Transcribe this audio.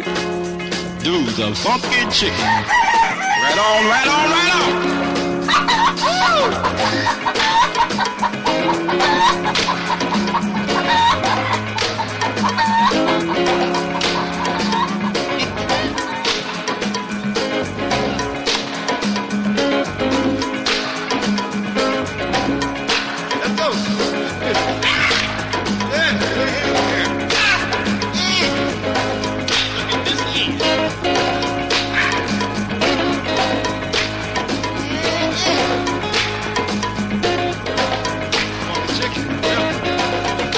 Do the funky chicken. Right on, right on, right on.